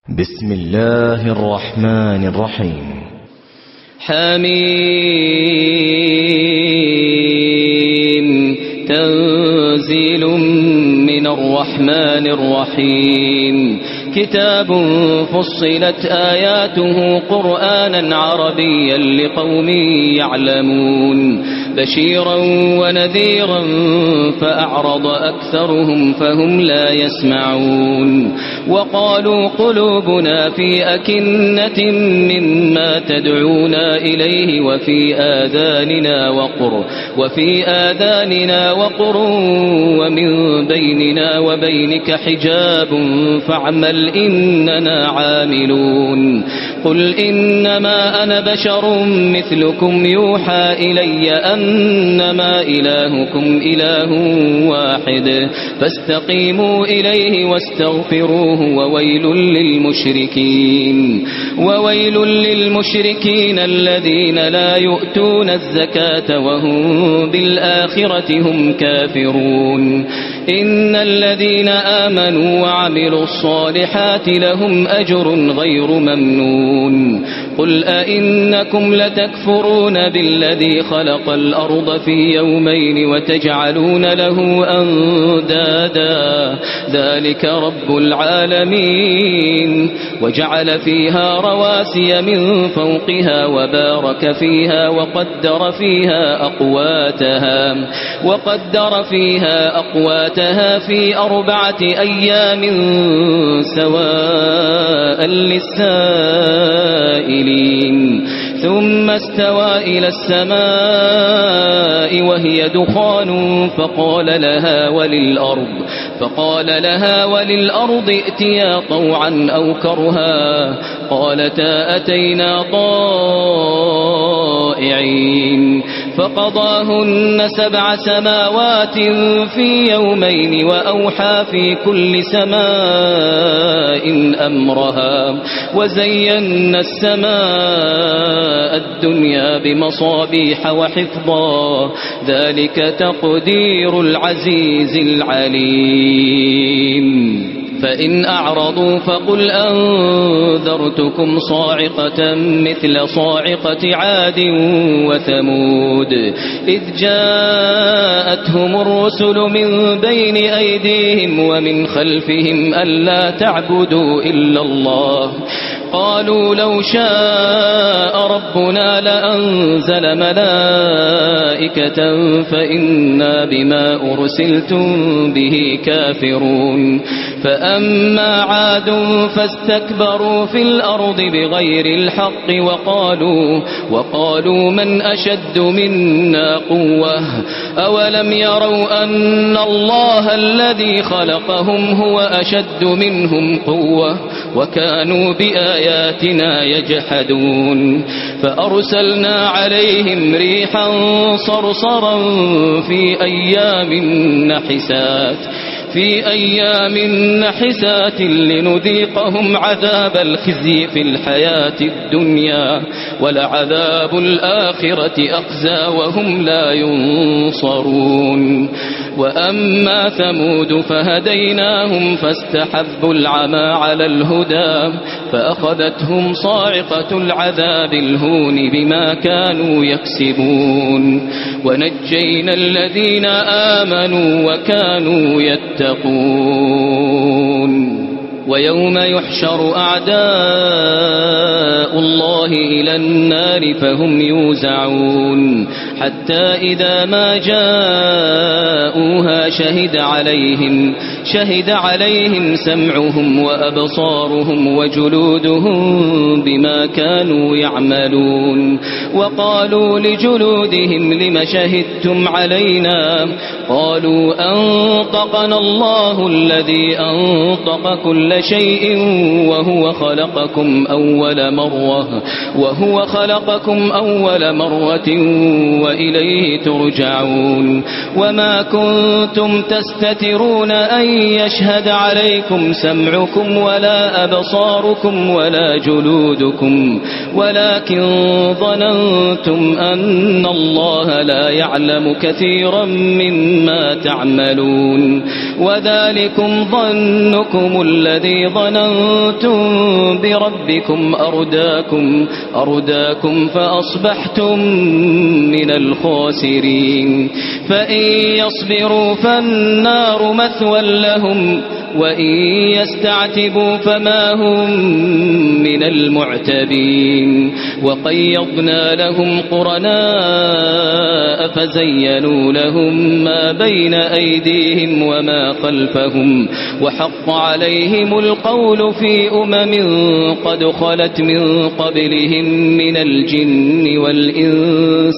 بسم الله الرحمن الرحيم. حميم تنزيل من الرحمن الرحيم. كتاب فصلت آياته قرآنا عربيا لقوم يعلمون بشيرا ونذيرا فأعرض أكثرهم فهم لا يسمعون. وقالوا قلوبنا في أكنة مما تدعونا إليه وفي آذاننا وقر ومن بيننا وبينك حجاب فاعمل إننا عاملون. قل إنما أنا بشر مثلكم يوحى إلي أنما إلهكم إله واحد فاستقيموا إليه واستغفروه وويل للمشركين الذين لا يؤتون الزكاة وهم بالآخرة هم كافرون. إن الذين آمنوا وعملوا الصالحات لهم أجر غير ممنون. قل أئنكم لتكفرون بالذي خلق الأرض في يومين وتجعلون له أندادا ذلك رب العالمين. وجعل فيها رواسي من فوقها وبارك فيها وقدر فيها أقواتها في 4 أيام سواء للسائلين. ثم استوى إلى السماء وهي دخان فقال لها وللأرض ائتيا طوعا أو كرها قالتا أتينا طائعين. فقضاهن 7 سماوات في يومين وأوحى في كل سماء أمرها وزينا السماء الدنيا بمصابيح وحفظا ذلك تقدير العزيز العليم. فإن أعرضوا فقل أنذرتكم صاعقة مثل صاعقة عاد وثمود إذ جاءتهم الرسل من بين أيديهم ومن خلفهم ألا تعبدوا إلا الله قالوا لو شاء ربنا لأنزل ملائكة فإنا بما أرسلتم به كافرون. فأما عاد فاستكبروا في الأرض بغير الحق وقالوا من أشد منا قوة أولم يروا أن الله الذي خلقهم هو أشد منهم قوة وكانوا بآياتنا يجحدون. فأرسلنا عليهم ريحا صرصرا في أيام نحسات لنذيقهم عذاب الخزي في الحياة الدنيا ولعذاب الآخرة أخزى وهم لا ينصرون. وأما ثمود فهديناهم فاستحبوا العمى على الهدى فأخذتهم صاعقة العذاب الهون بما كانوا يكسبون. ونجينا الذين آمنوا وكانوا يتقون. ويوم يحشر أعداء الله إلى النار فهم يوزعون حتى إذا ما جاءوها شهد عليهم سمعهم وأبصارهم وجلودهم بما كانوا يعملون. وقالوا لجلودهم لم شهدتم علينا قالوا أنطقنا الله الذي أنطق كل شيء وهو خلقكم أول مرة وإليه ترجعون. وما كنتم تستترون أن يشهد عليكم سمعكم ولا أبصاركم ولا جلودكم ولكن ظننتم أن الله لا يعلم كثيرا مما تعملون. وذلكم ظنكم الذي ظننتم بربكم أرداكم فأصبحتم من الخاسرين فإن يصبروا فالنار مثوى لهم وإن يستعتبوا فما هم من المعتبين وقيضنا لهم قرناء فزينوا لهم ما بين أيديهم وما خلفهم وحق عليهم القول في قد خلت من قبلهم من الجن والإنس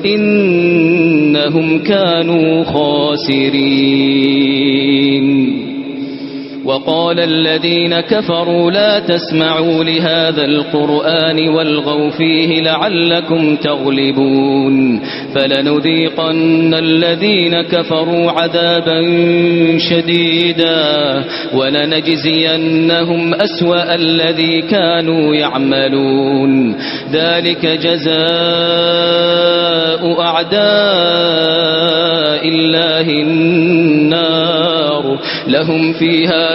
إنهم كانوا خاسرين وقال الذين كفروا لا تسمعوا لهذا القرآن والغوا فيه لعلكم تغلبون فلنذيقن الذين كفروا عذابا شديدا ولنجزينهم أسوأ الذي كانوا يعملون ذلك جزاء أعداء الله النار لهم فيها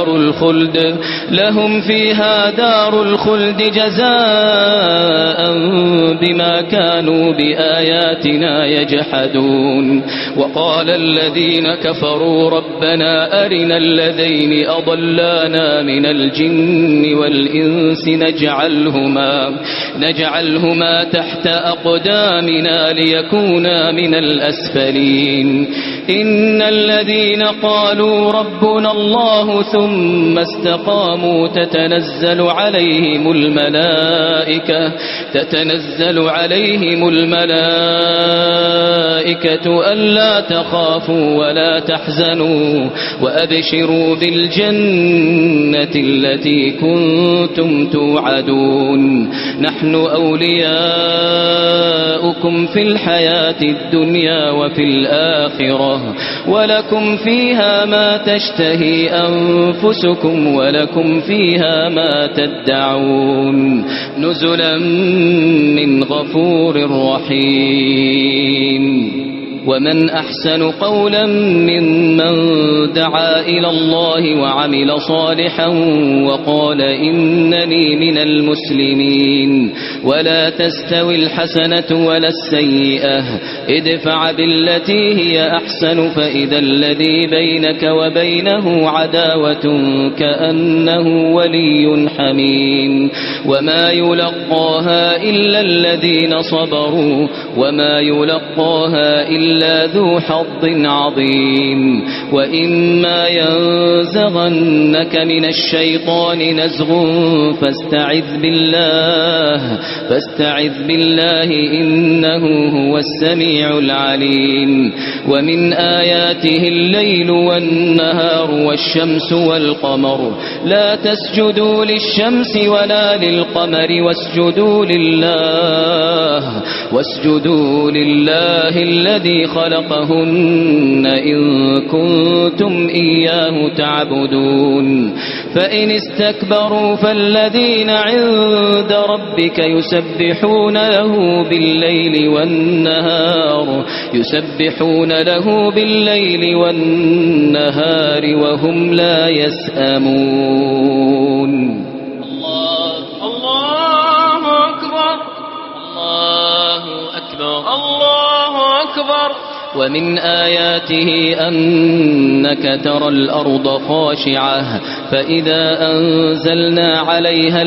دار الخلد جزاء بما كانوا بآياتنا يجحدون وقال الذين كفروا ربنا أرنا الذين أضلانا من الجن والإنس نجعلهما تحت أقدامنا ليكونا من الأسفلين إن الذين قالوا ربنا الله ثم استقاموا تتنزل عليهم الملائكة ألا تخافوا ولا تحزنوا وأبشروا بالجنة التي كنتم توعدون نحن أولياؤكم في الحياة الدنيا وفي الآخرة ولكم فيها ما تشتهي أنفسكم ولكم فيها ما تدعون نزلا من غفور رحيم ومن أحسن قولا ممن دعا إلى الله وعمل صالحا وقال إنني من المسلمين ولا تستوي الحسنة ولا السيئة ادفع بالتي هي أحسن فإذا الذي بينك وبينه عداوة كأنه ولي حميم وما يلقاها إلا الذين صبروا وما يلقاها إلا ذو حظ عظيم وإما ينزغنك من الشيطان نزغ فاستعذ بالله إنه هو السميع العليم ومن آياته الليل والنهار والشمس والقمر لا تسجدوا للشمس ولا للقمر واسجدوا لله الذي خلقهن إن كنتم إياه تعبدون فإن استكبروا فالذين عند ربك يسبحون له بالليل والنهار وهم لا يسأمون الله أكبر ومن آياته أنك ترى الأرض خاشعة فإذا أنزلنا عليها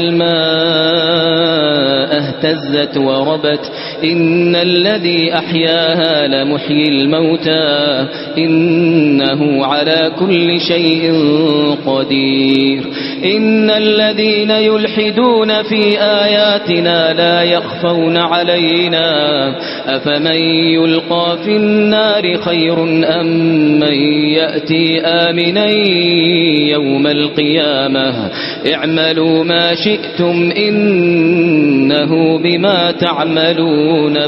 الماء اهتزت وربت إن الذي أحياها لمحيي الموتى إنه على كل شيء قدير إن الذين يلحدون في آياتنا لا يخفون علينا أفمن يلقى في النار خير أم من يأتي آمنا يوم القيامة اعملوا ما شئتم إنه بما تعملون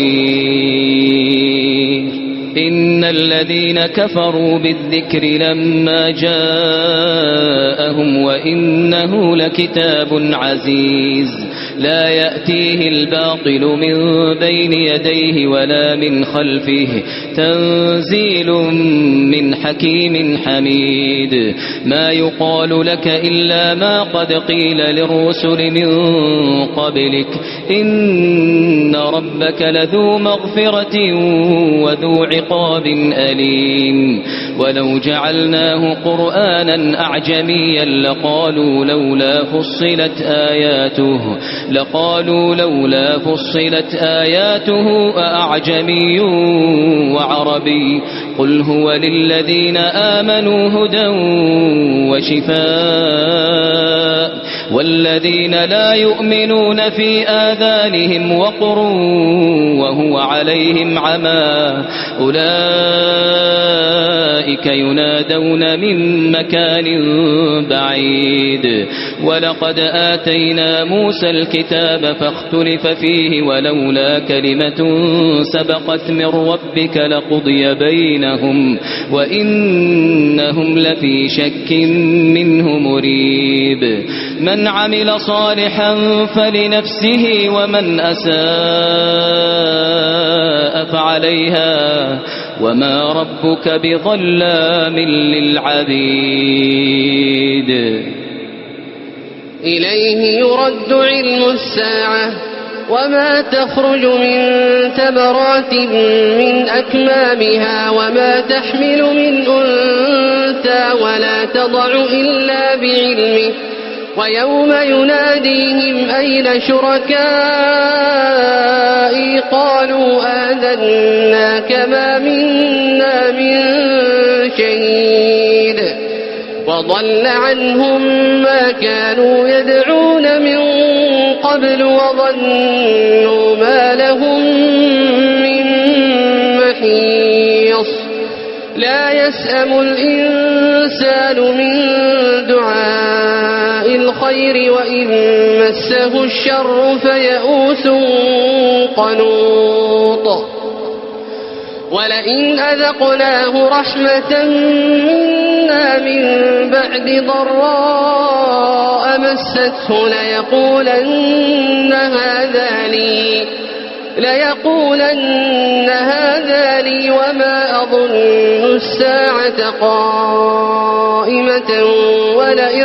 بصير إن الذين كفروا بالذكر لما جاءهم وإنه لكتاب عزيز لا يأتيه الباطل من بين يديه ولا من خلفه تنزيل من حكيم حميد ما يقال لك إلا ما قد قيل للرسل من قبلك إن ربك لذو مغفرة وذو عقاب أليم ولو جعلناه قرآنا أعجميا لقالوا لولا فصلت آياته أأعجمي وعربي قل هو للذين آمنوا هدى وشفاء والذين لا يؤمنون في آذانهم وقر وهو عليهم عمى أولئك ينادون من مكان بعيد ولقد آتينا موسى الكتاب فاختلف فيه ولولا كلمة سبقت من ربك لقضي بينهم وإنهم لفي شك منه مريب من عمل صالحا فلنفسه ومن أساء فعليها وما ربك بظلام للعبيد إليه يرد علم الساعة وما تخرج من ثمرات من أكمامها وما تحمل من أنثى ولا تضع إلا بعلمه ويوم يناديهم أين شركائي قالوا آذناك ما منا من شهيد وضل عنهم ما كانوا يدعون من قبل وظنوا ما لهم من محيص لا يسأم الإنسان من دعاء الخير وإن مسه الشر فيئوس قنوط ولئن أذقناه رحمة منا من بعد ضراء مسته ليقولن هذا لي وما أظن الساعة قائمة ولئن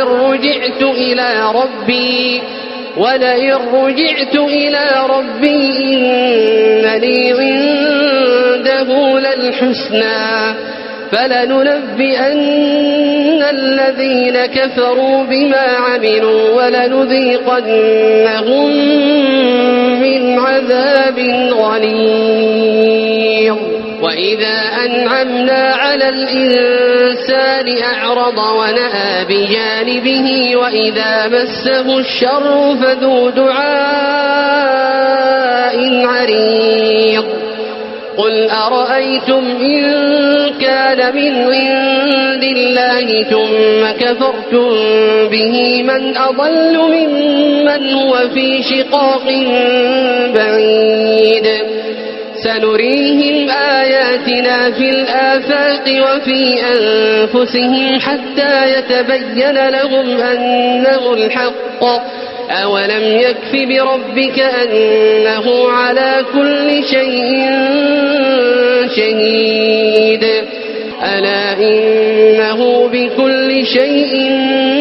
رجعت إلى ربي إن لي عنده للحسنى فلننبئن الذين كفروا بما عملوا ولنذيقنهم من عذاب غليظ وإذا أنعمنا على الإنسان أعرض ونأى بجانبه وإذا مسه الشر فذو دعاء عريض قل أرأيتم إن كان من عند الله ثم كفرتم به من أضل ممن هو في شقاق بعيد سنريهم آياتنا في الآفاق وفي أنفسهم حتى يتبين لهم أنه الحق أولم يكف بربك أنه على كل شيء شهيد ألا إنه بكل شيء